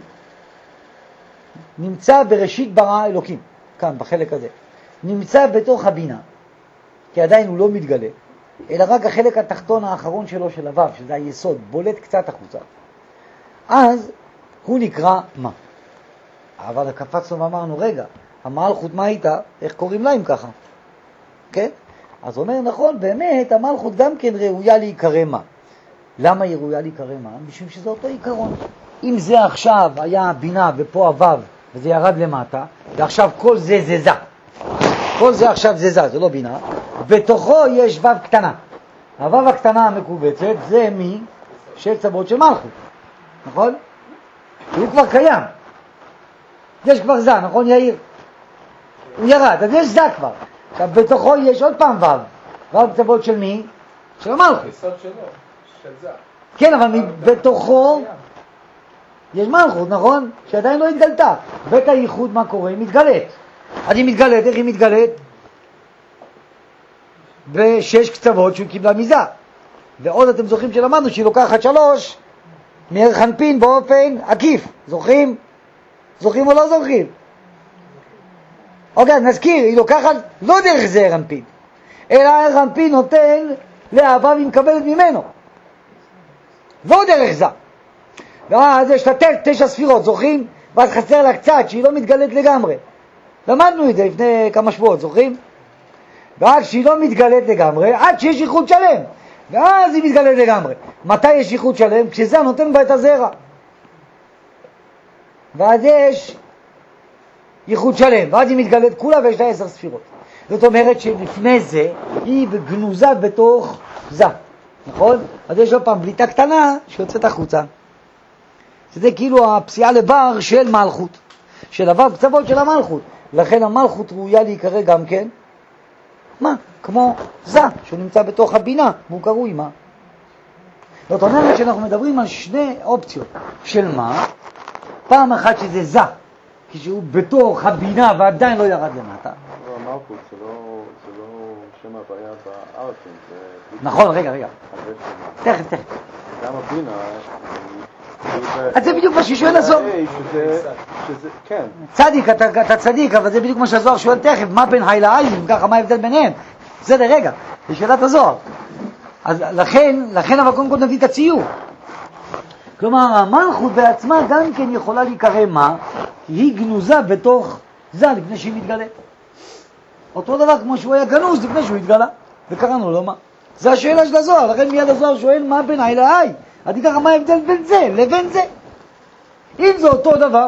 נמצא בראשית ברא אלוקים, כאן בחלק הזה, נמצא בתוך הבינה, כי עדיין הוא לא מתגלה, אלא רק החלק התחתון האחרון שלו של הוו, שזה היסוד, בולט קצת החוצה. אז הוא נקרא מה. אבל קפצנו ואמרנו, רגע, המלכות מה הייתה? איך קוראים לה אם ככה? כן? אז הוא אומר, נכון, באמת, המלכות גם כן ראויה להיקרא מה. למה היא ראויה להיקרא מה? משום שזה אותו עיקרון. אם זה עכשיו היה בינה ופה הוו, וזה ירד למטה, ועכשיו כל זה זה זה. כל זה עכשיו זה זה, זה לא בינה. בתוכו יש וו קטנה. הוו הקטנה המקובצת זה מי? של צוות של מלכות. נכון? הוא כבר קיים. יש כבר זה, נכון יאיר? הוא ירד, אז יש זה כבר. עכשיו בתוכו יש עוד פעם וו. וו צוות של מי? של המלכות. היסוד שלו, של זה. כן, אבל בתוכו יש מלכות, נכון? שעדיין לא התגלתה. בית הייחוד מה קורה? היא מתגלית. אז היא מתגלית, איך היא מתגלית? בשש קצוות שהוא קיבלה מזה. ועוד אתם זוכרים שלמדנו שהיא לוקחת 3 מערך אנפין באופן עקיף. זוכרים? זוכרים או לא זוכרים? אוקיי, אז נזכיר, היא לוקחת לא דרך זה ערך אנפין, אלא ערך אנפין נותן לאהבה והיא מקבלת ממנו. לא דרך זה. ואז יש לה 9 ספירות, זוכרים? ואז חסר לה קצת שהיא לא מתגלית לגמרי. למדנו את זה לפני כמה שבועות, זוכרים? ואז שהיא לא מתגלית לגמרי, עד שיש ייחוד שלם. ואז היא מתגלית לגמרי. מתי יש ייחוד שלם? כשזה נותן בה את הזרע. ואז יש ייחוד שלם, ואז היא מתגלית כולה ויש לה 10 ספירות. זאת אומרת שלפני זה היא גנוזה בתוך זה. נכון? אז יש עוד פעם בליטה קטנה שיוצאת החוצה. שזה כאילו הפסיעה לבר של מלכות. של עבר קצוות של המלכות. לכן המלכות ראויה להיקרא גם כן. מה? כמו זה, שהוא נמצא בתוך הבינה, והוא קרוי מה? זאת אומרת שאנחנו מדברים על 2 אופציות. של מה? פעם אחת שזה זה, כשהוא בתוך הבינה ועדיין לא ירד למטה. המלכות זה לא שם הבעיה בארצים. נכון, רגע. תכף. גם הבינה... אז זה בדיוק מה ששואל הזוהר. כן. צדיק, אתה צדיק, אבל זה בדיוק מה שהזוהר שואל תכף, מה בין היי להי, אם ככה מה ההבדל ביניהם? זה רגע, זה שאלת הזוהר. אז לכן אבל קודם כל נביא את הציור. כלומר, המלכות בעצמה גם כן יכולה להיקרא מה? כי היא גנוזה בתוך זה לפני שהיא מתגלה. אותו דבר כמו שהוא היה גנוז לפני שהוא התגלה, וקראנו לו מה? זה השאלה של הזוהר, לכן מיד הזוהר שואל מה בין היי להי. אז ככה מה ההבדל בין זה לבין זה? אם זה אותו דבר,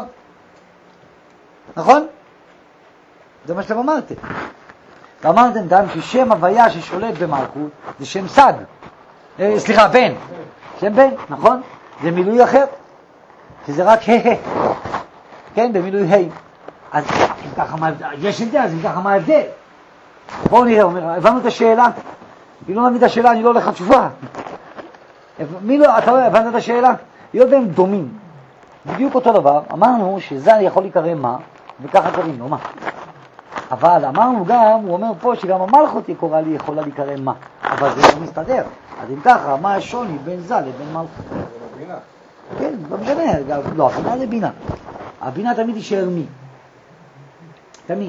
נכון? זה מה שאתם אמרתם. אמרתם גם ששם הוויה ששולט במלכות זה שם סג. סליחה, בן. שם בן, נכון? זה מילוי אחר. שזה רק כן, במילוי אז אם ככה מה ההבדל? יש הבדל, אז אם ככה מה ההבדל? בואו נראה, הבנו את השאלה? אם לא נבין את השאלה, אני לא הולך לתשובה. אתה לא הבנת את השאלה? היות והם דומים. בדיוק אותו דבר, אמרנו שזה יכול להיקרא מה, וככה קוראים לו מה. אבל אמרנו גם, הוא אומר פה שגם המלכות יכולה להיקרא מה, אבל זה לא מסתדר. אז אם ככה, מה השוני בין זה לבין מלכות? זה לא בינה. כן, לא משנה, לא, הבינה זה בינה. הבינה תמיד יישאר מי. תמיד.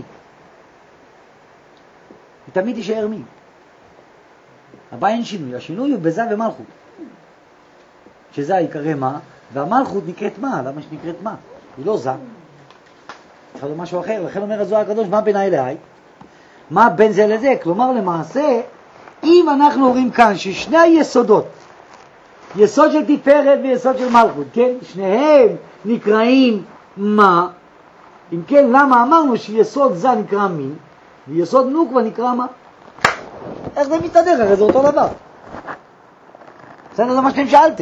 היא תמיד יישאר מי. הבא אין שינוי, השינוי הוא בזה ומלכות. שזה יקרא מה, והמלכות נקראת מה, למה שנקראת מה? היא לא זה. זה משהו אחר, לכן אומר הזוהר הקדוש, מה בינה אליי? מה בין זה לזה? כלומר למעשה, אם אנחנו רואים כאן ששני היסודות, יסוד של תפארת ויסוד של מלכות, כן? שניהם נקראים מה? אם כן, למה אמרנו שיסוד זה נקרא מי, ויסוד נוקבה נקרא מה? איך זה מסתדר? הרי זה אותו דבר. בסדר, זה מה שאתם שאלתם.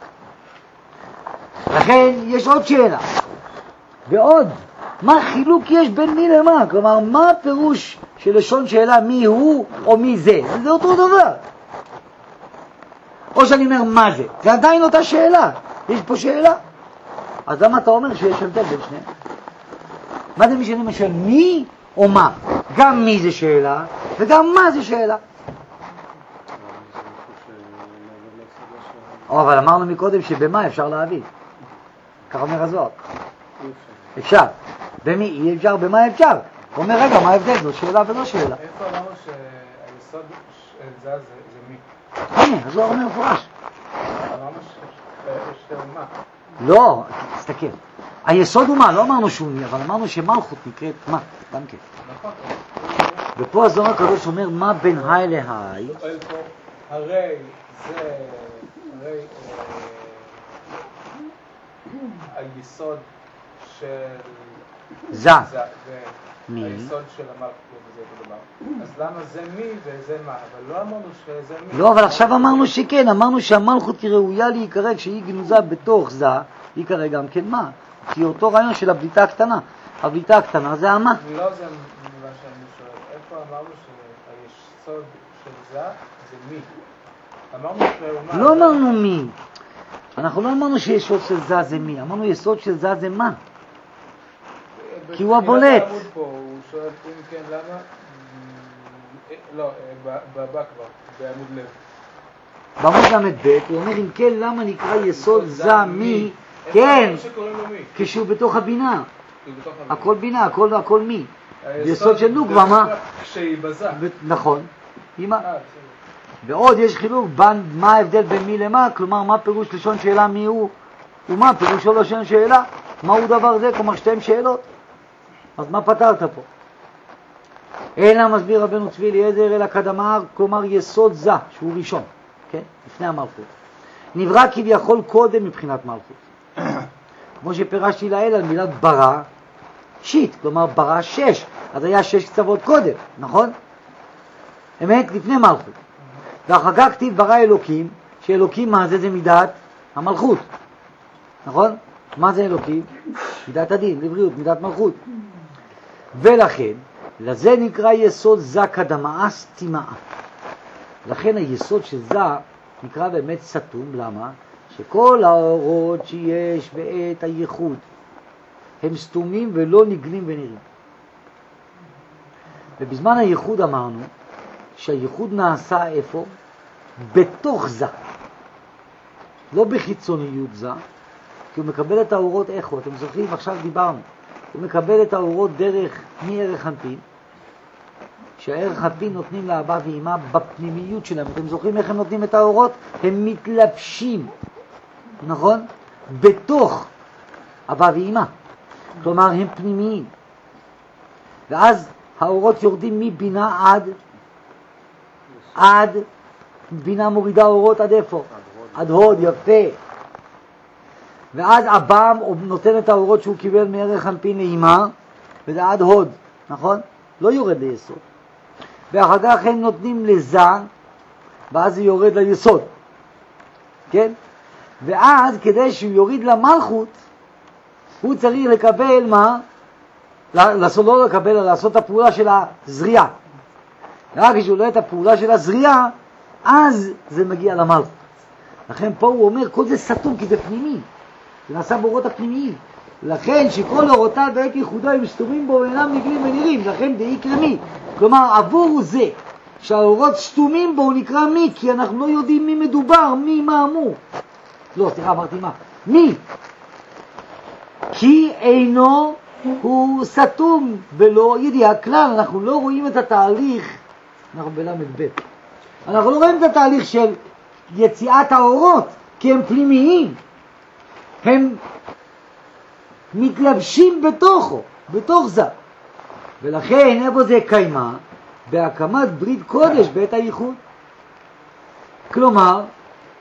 לכן יש עוד שאלה. ועוד, מה חילוק יש בין מי למה? כלומר, מה הפירוש של לשון שאלה מי הוא או מי זה? זה אותו דבר. או שאני אומר מה זה? זה עדיין אותה שאלה. יש פה שאלה. אז למה אתה אומר שיש הבדל בין שניהם? מה זה משנה של מי או מה? גם מי זה שאלה וגם מה זה שאלה. אבל אמרנו מקודם שבמה אפשר להבין. כך אומר הזוהר. אפשר. במי אי אפשר, במה אפשר? הוא אומר, רגע, מה ההבדל? זו שאלה ולא שאלה. איפה אמרנו שהיסוד זה מי? הנה, הזוהר אומר מפורש. אמרנו שיש מה. לא, תסתכל. היסוד הוא מה? לא אמרנו שהוא מי, אבל אמרנו שמלכות נקראת מה? גם כן. ופה הזוהר הקדוש אומר מה בין היי להי. הרי זה, היסוד של זה. מי? היסוד של המלכות וזה אותו דבר. אז למה זה מי וזה מה? אבל לא אמרנו שזה מי. לא, אבל עכשיו אמרנו שכן, אמרנו שהמלכות היא ראויה להיקרא כשהיא גנוזה בתוך זה, היא קרא גם כן מה? כי אותו רעיון של הבליטה הקטנה. הבליטה הקטנה זה המה. לא זה מה שאני שואל. איפה אמרנו שהיסוד של זה מי? אמרנו שהוא מה? לא אמרנו מי. אנחנו לא אמרנו שיסוד של זה מי. אמרנו יסוד של זה מה. כי הוא הבולט. הוא שואל אם כן למה? לא, בבא כבר, בעמוד לב. בעמוד למד ב' הוא אומר אם כן למה נקרא יסוד זה מי? כן, כשהוא בתוך הבינה. הכל בינה, הכל מי. יסוד של נוקבה מה? כשהיא בזה. נכון. ועוד יש חילוק מה ההבדל בין מי למה, כלומר מה פירוש לשון שאלה מי הוא ומה פירושו לשון שאלה, מהו דבר זה, כלומר שתיים שאלות. אז מה פתרת פה? אלא מסביר רבנו צבי אליעזר אלא קדמה, כלומר יסוד זה שהוא ראשון, כן? לפני המלכות. נברא כביכול קודם מבחינת מלכות. כמו שפירשתי לאל על מילת ברא, שיט, כלומר ברא 6, אז היה 6 קצוות קודם, נכון? אמת, לפני מלכות. ואחר כך כתיב ברא אלוקים, שאלוקים מה זה? זה מידת המלכות, נכון? מה זה אלוקים? מידת הדין, לבריאות, מידת מלכות. ולכן, לזה נקרא יסוד זה קדמה סתימה. לכן היסוד של זה נקרא באמת סתום, למה? שכל האורות שיש בעת הייחוד הם סתומים ולא נגלים ונראים. ובזמן הייחוד אמרנו שהייחוד נעשה איפה? בתוך זה. לא בחיצוניות זה, כי הוא מקבל את האורות איכו. אתם זוכרים? עכשיו דיברנו. הוא מקבל את האורות דרך מערך אנפין, שהערך אנפין נותנים לאבא ואמא בפנימיות שלהם. אתם זוכרים איך הם נותנים את האורות? הם מתלבשים, נכון? בתוך אבא ואמא. כלומר, הם פנימיים. ואז האורות יורדים מבינה עד בינה מורידה אורות עד איפה? עד הוד, יפה. ואז אבא נותן את האורות שהוא קיבל מערך אנפין לאמא, וזה עד הוד, נכון? לא יורד ליסוד. ואחר כך הם נותנים לזה, ואז זה יורד ליסוד. כן? ואז כדי שהוא יוריד למלכות, הוא צריך לקבל מה? לא לקבל, אלא לעשות את הפעולה של הזריעה. רק כשהוא לא את הפעולה של הזריעה, אז זה מגיע למלכות. לכן פה הוא אומר, כל זה סתום כי זה פנימי. זה נעשה באורות הפנימיים. לכן שכל אורותיו בעת ייחודו הם סתומים בו ואינם נגלים ונראים. לכן דאיקרא מי. כלומר, עבור זה שהאורות סתומים בו הוא נקרא מי, כי אנחנו לא יודעים מי מדובר, מי מה אמור. לא, סליחה, אמרתי מה? מי? כי אינו הוא סתום ולא ידיעה כלל. אנחנו לא רואים את התהליך, אנחנו בלמד ב', אנחנו לא רואים את התהליך של יציאת האורות, כי הם פנימיים. הם מתלבשים בתוך זה. ולכן איפה זה קיימה? בהקמת ברית קודש בעת הייחוד. כלומר,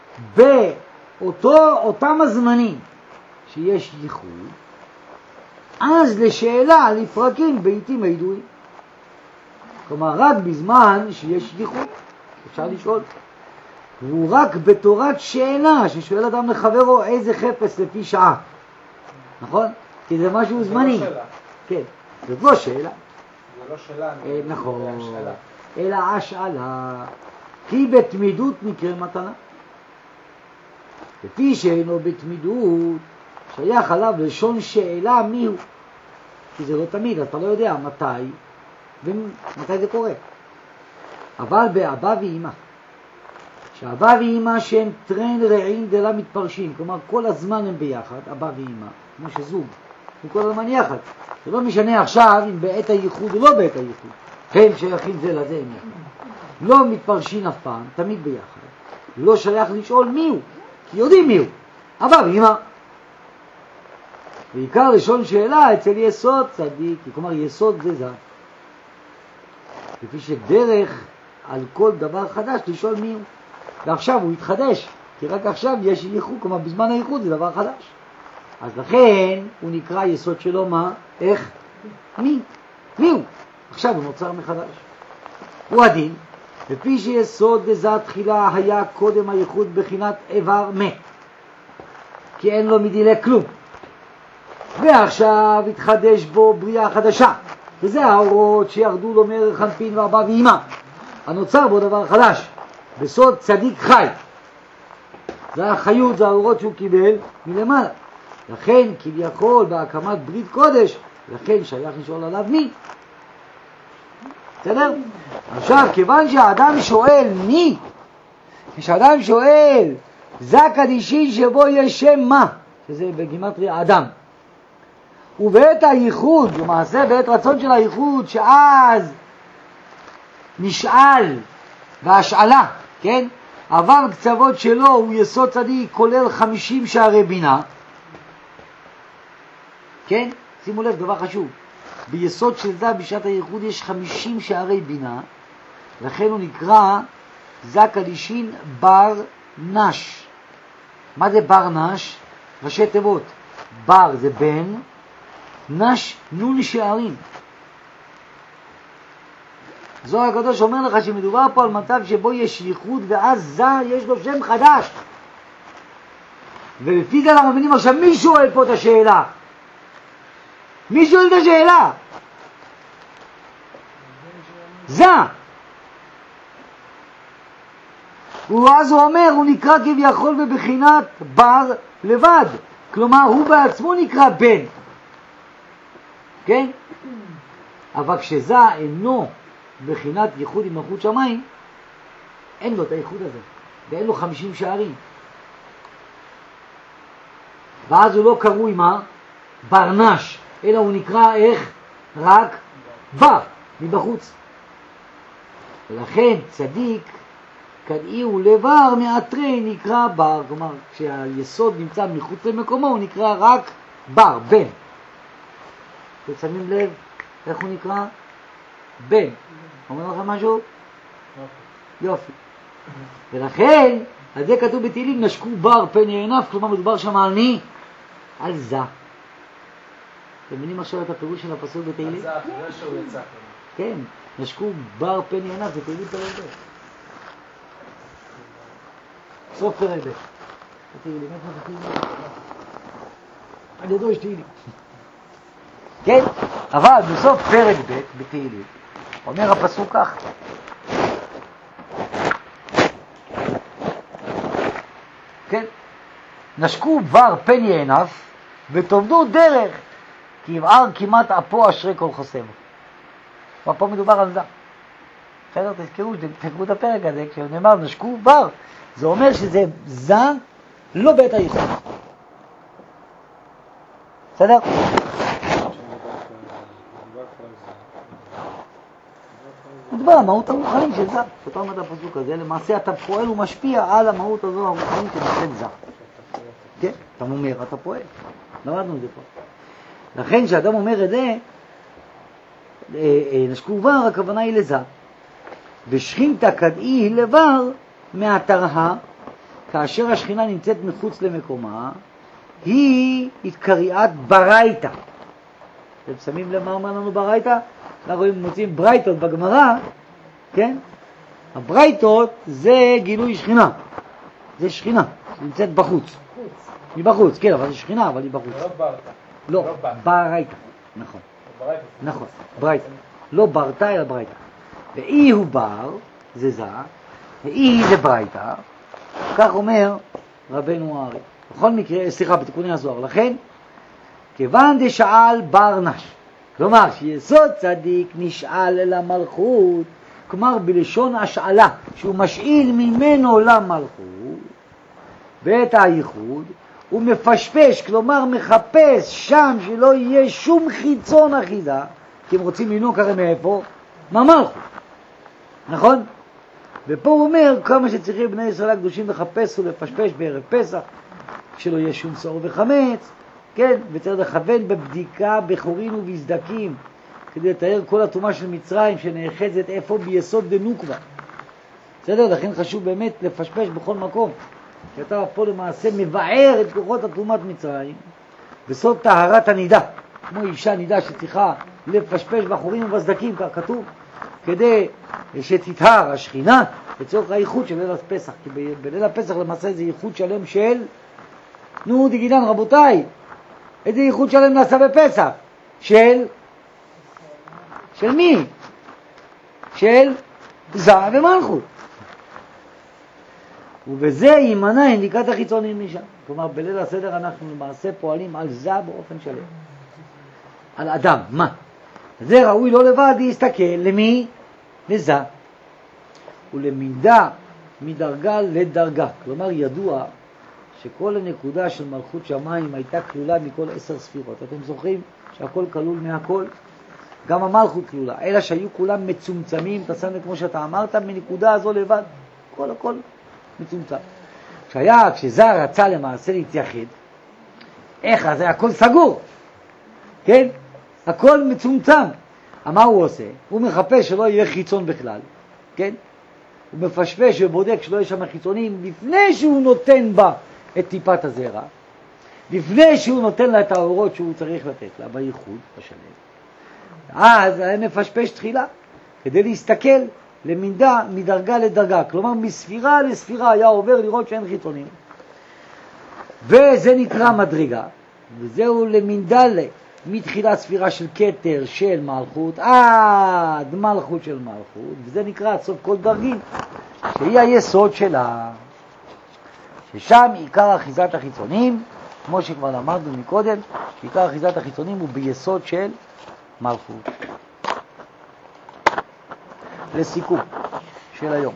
באותם הזמנים שיש ייחוד, אז לשאלה לפרקים ביתים הידועים. כלומר, רק בזמן שיש ייחוד, אפשר לשאול. הוא רק בתורת שאלה, ששואל אדם לחברו איזה חפץ לפי שעה. נכון? כי זה משהו זמני. זה לא שאלה. כן, זה לא שאלה. זה לא שאלה. נכון. אלא השאלה. כי בתמידות נקרא מתנה. לפי שאינו בתמידות, שייך עליו לשון שאלה מיהו. כי זה לא תמיד, אתה לא יודע מתי זה קורה. אבל באבא ואמא, שאבא ואמא שהם טרן רעים דלה מתפרשים, כלומר כל הזמן הם ביחד, אבא ואמא, כמו שזוג, הם כל הזמן יחד. זה לא משנה עכשיו אם בעת הייחוד או לא בעת הייחוד, הם שייכים זה לזה הם יחד. לא מתפרשים אף פעם, תמיד ביחד. לא שייך לשאול מי הוא, כי יודעים מי הוא, אבא ואמא. ועיקר לשון שאלה אצל יסוד צדיק, כלומר יסוד זה. לפי שדרך על כל דבר חדש לשאול מי הוא. ועכשיו הוא יתחדש, כי רק עכשיו יש ייחוד, כלומר בזמן הייחוד זה דבר חדש. אז לכן הוא נקרא יסוד שלו מה? איך? מי הוא? עכשיו הוא נוצר מחדש. הוא הדין, לפי שיסוד דזה תחילה היה קודם הייחוד בחינת איבר מת, כי אין לו מדילה כלום. ועכשיו התחדש בו בריאה חדשה, וזה האורות שירדו לו מערך אנפין וארבע ואימה. הנוצר בו דבר חדש, בסוד צדיק חי. זה החיות, זה האורות שהוא קיבל מלמעלה. לכן כביכול בהקמת ברית קודש, לכן שייך לשאול עליו מי. בסדר? עכשיו, כיוון שהאדם שואל מי, כשאדם שואל זה קדישין שבו יש שם מה, שזה בגימטריה אדם, ובעת הייחוד, למעשה בעת רצון של הייחוד, שאז נשאל והשאלה, כן? עבר קצוות שלו הוא יסוד צדיק, כולל 50 שערי בינה, כן? שימו לב, דבר חשוב, ביסוד של זה בשעת הייחוד יש 50 שערי בינה, לכן הוא נקרא זה קדישין בר נש. מה זה בר נש? ראשי תיבות. בר זה בן, נש נון שערים. זוהר הקדוש אומר לך שמדובר פה על מצב שבו יש ייחוד ואז זה יש לו שם חדש. ולפי זה אנחנו מבינים עכשיו מי שואל פה את השאלה? מי שואל את השאלה? זה. ואז הוא אומר, הוא נקרא כביכול בבחינת בר לבד. כלומר, הוא בעצמו נקרא בן. כן? אבל כשזה אינו בחינת ייחוד עם מלכות שמיים, אין לו את הייחוד הזה. ואין לו 50 שערים. ואז הוא לא קרוי מה? ברנש. אלא הוא נקרא איך? רק בר, מבחוץ. ולכן צדיק כדאי הוא לבר מעטרי נקרא בר. כלומר, כשהיסוד נמצא מחוץ למקומו הוא נקרא רק בר, בן. אתם שמים לב איך הוא נקרא? בן. אומר לכם משהו? יופי. ולכן, על זה כתוב בתהילים, נשקו בר פן יענף, כלומר מדובר שם על מי? על זה. אתם מבינים עכשיו את הפירוש של הפסוק בתהילים? על זה אחרי שהוא יצא. כן, נשקו בר פן יענף, זה תהילים פרק ב'. סוף פרק ב'. בתהילים, איפה זה תהילים? על ידו יש תהילים. כן, אבל בסוף פרק ב' בתהילים, אומר הפסוק כך. כן, נשקו בר פן יענף ותאבדו דרך, כי יבער כמעט אפו אשרי כל חוסם. ופה מדובר על זה. בסדר, תזכרו את הפרק הזה, כשנאמר נשקו בר, זה אומר שזה זה לא בית הייחוד. בסדר? מדבר המהות הרוחנית של זה. שאתה אומר את הפסוק הזה, למעשה אתה פועל ומשפיע על המהות הזו הרוחנית שנקראת זה. כן? אתה אומר, אתה פועל. למדנו את זה פה. לכן כשאדם אומר את זה, נשקו בר, הכוונה היא לזה. ושכינתה כדאי לבר מהתראה, כאשר השכינה נמצאת מחוץ למקומה, היא התקריאת ברייתא. אתם שמים לב מה אומר לנו ברייתא? אנחנו מוצאים ברייתות בגמרא, כן? הברייתות זה גילוי שכינה. זה שכינה, נמצאת בחוץ. מבחוץ, כן, אבל זה שכינה, אבל היא בחוץ. לא ברתא. לא, ברייתא, נכון. נכון, ברייתא. לא ברתא אלא ברייתא. ואי הוא בר, זה זה, ואי זה ברייתא, כך אומר רבנו הארי. בכל מקרה, סליחה, בתיקוני הזוהר. לכן, כיוון דשאל בר נש, כלומר שיסוד צדיק נשאל אל המלכות, כלומר בלשון השאלה, שהוא משאיל ממנו למלכות, ואת הייחוד, הוא מפשפש, כלומר מחפש שם שלא יהיה שום חיצון אחיזה, כי הם רוצים לנוק הרי מאיפה? מהמלכות, נכון? ופה הוא אומר כמה שצריכים בני ישראל הקדושים לחפש ולפשפש בערב פסח, שלא יהיה שום שעור וחמץ, כן, וצריך לכוון בבדיקה בחורים ובסדקים, כדי לתאר כל התרומה של מצרים שנאחזת איפה ביסוד דנוקבה. בסדר? לכן חשוב באמת לפשפש בכל מקום. כי אתה פה למעשה מבאר את כוחות התרומת מצרים, בסוד טהרת הנידה. כמו אישה נידה שצריכה לפשפש בחורים ובסדקים, כך כתוב, כדי שתטהר השכינה לצורך הייחוד של ליל הפסח. כי בליל הפסח למעשה זה ייחוד שלם של, נו דגידן רבותיי, איזה ייחוד שלם נעשה בפסח? של מי? של זה ומלכות. ובזה יימנע אינדיקת החיצונים משם. כלומר, בליל הסדר אנחנו למעשה פועלים על זה באופן שלם. על אדם, מה? זה ראוי לא לבד להסתכל, למי? לזה. ולמידה מדרגה לדרגה. כלומר, ידוע שכל הנקודה של מלכות שמיים הייתה כלולה מכל 10 ספירות. אתם זוכרים שהכל כלול מהכל? גם המלכות כלולה, אלא שהיו כולם מצומצמים, תסמא כמו שאתה אמרת, מנקודה הזו לבד. הכל מצומצם. כשזה רצה למעשה להתייחד, איך? אז הכל סגור. כן? הכל מצומצם. מה הוא עושה? הוא מחפש שלא יהיה חיצון בכלל. כן? הוא מפשפש ובודק שלא יהיה שם חיצונים לפני שהוא נותן בה את טיפת הזרע, לפני שהוא נותן לה את האורות שהוא צריך לתת לה בייחוד בשלם. אז היה מפשפש תחילה כדי להסתכל למידה מדרגה לדרגה, כלומר מספירה לספירה היה עובר לראות שאין חיצונים, וזה נקרא מדרגה, וזהו למינדלה, מתחילת ספירה של כתר של מלכות עד מלכות של מלכות, וזה נקרא סוף כל דרגין, שהיא היסוד שלה, ששם עיקר אחיזת החיצונים, כמו שכבר למדנו מקודם, שעיקר אחיזת החיצונים הוא ביסוד של מלכות. לסיכום של היום,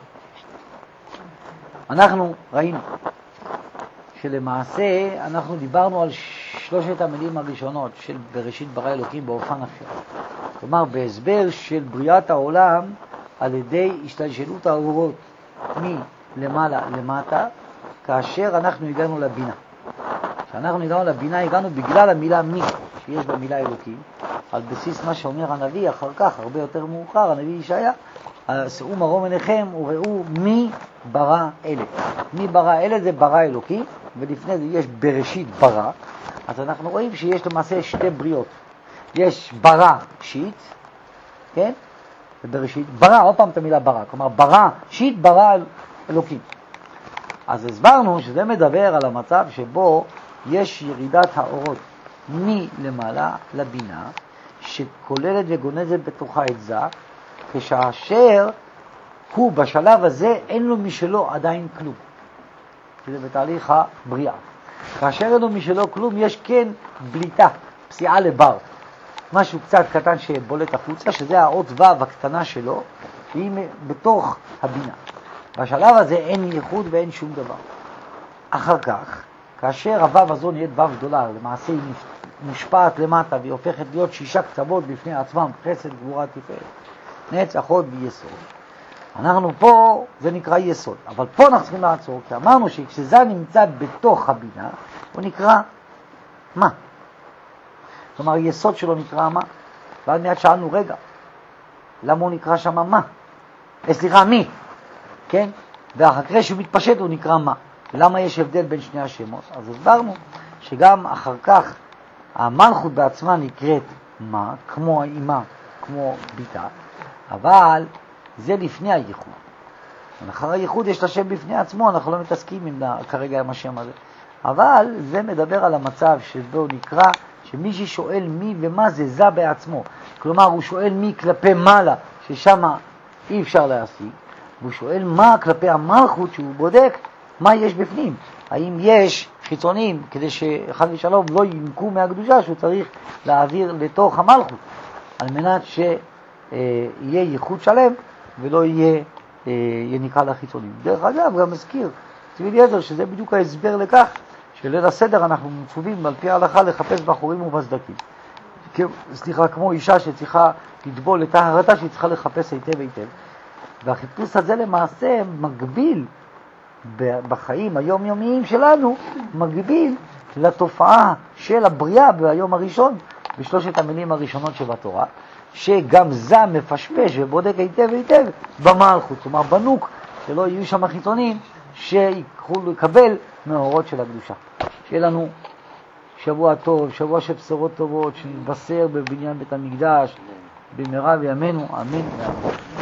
אנחנו ראינו שלמעשה אנחנו דיברנו על 3 המילים הראשונות של בראשית ברא אלוקים באופן אחר. כלומר, בהסבר של בריאת העולם על ידי השתלשלות האורות מלמעלה למטה, כאשר אנחנו הגענו לבינה. כשאנחנו הגענו לבינה, הגענו בגלל המילה מי שיש במילה אלוקים, על בסיס מה שאומר הנביא אחר כך, הרבה יותר מאוחר, הנביא ישעיה, שאו מרום עיניכם וראו מי ברא אלה. מי ברא אלה זה ברא אלוקים, ולפני זה יש בראשית ברא. אז אנחנו רואים שיש למעשה 2 בריאות. יש ברא שיט, כן? ובראשית ברא, עוד פעם את המילה ברא, כלומר ברא שיט, ברא אלוקים. אז הסברנו שזה מדבר על המצב שבו יש ירידת האורות מלמעלה לבינה, שכוללת וגונזת בתוכה את זה, כשאשר הוא בשלב הזה אין לו משלו עדיין כלום. זה בתהליך הבריאה. כאשר אין לו משלו כלום, יש כן בליטה, פסיעה לבר. משהו קצת קטן שבולט החוצה, שזה האות ו' הקטנה שלו, שהיא בתוך הבינה. בשלב הזה אין ייחוד ואין שום דבר. אחר כך, כאשר הו' הזו נהיית ו' גדולה, למעשה היא מושפעת למטה, והיא הופכת להיות 6 קצוות בפני עצמם, חסד, גבורה, תפארת, נצח, הוד ויסוד. אנחנו פה, זה נקרא יסוד. אבל פה אנחנו צריכים לעצור, כי אמרנו שכשזה נמצא בתוך הבינה, הוא נקרא מה? כלומר, יסוד שלו נקרא מה? ועד מיד שאלנו, רגע, למה הוא נקרא שם מה? סליחה, מי? כן? ואחרי שהוא מתפשט הוא נקרא מה? ולמה יש הבדל בין שני השמות? אז הסברנו שגם אחר כך המלכות בעצמה נקראת מה? כמו האמא, כמו ביתה, אבל זה לפני הייחוד. אחר הייחוד יש את השם בפני עצמו, אנחנו לא מתעסקים כרגע עם השם הזה. אבל זה מדבר על המצב שבו נקרא שמי ששואל מי ומה זה בעצמו. כלומר, הוא שואל מי כלפי מעלה, ששם אי אפשר להשיג, והוא שואל מה כלפי המלכות, שהוא בודק מה יש בפנים. האם יש חיצונים, כדי שחד ושלום לא ינקו מהקדושה, שהוא צריך להעביר לתוך המלכות, על מנת שיהיה ייחוד שלם ולא יהיה יניקה לחיצונים. דרך אגב, גם מזכיר צבי אליעזר שזה בדיוק ההסבר לכך שליל הסדר אנחנו מצווים על פי ההלכה לחפש בחורים ובסדקים. סליחה, כמו אישה שצריכה לטבול את טהרתה, שהיא צריכה לחפש היטב היטב. והחיפוש הזה למעשה מגביל בחיים היומיומיים שלנו מגביל לתופעה של הבריאה ביום הראשון, בשלושת המילים הראשונות שבתורה, שגם זה מפשפש ובודק היטב היטב במלכות, כלומר בנוק, שלא יהיו שם חיצונים שיקחו לקבל מהאורות של הקדושה. שיהיה לנו שבוע טוב, שבוע של בשורות טובות, שנתבשר בבניין בית המקדש, במהרה בימינו, אמן ואמן.